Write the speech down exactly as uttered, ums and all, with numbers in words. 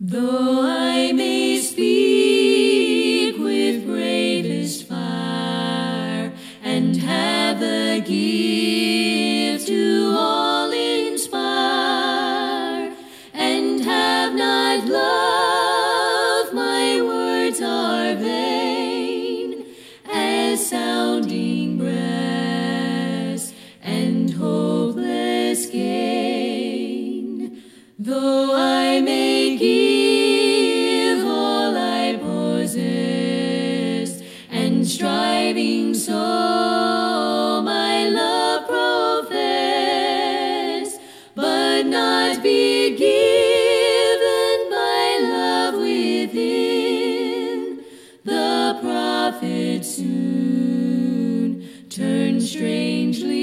Though I may speak with bravest fire, and have the gift to all inspire, and have not love, my words are vain, as sounding brass and hopeless gain. Though I may give all I possess, and striving so my love profess, but not be given by love within, the prophet soon turns strangely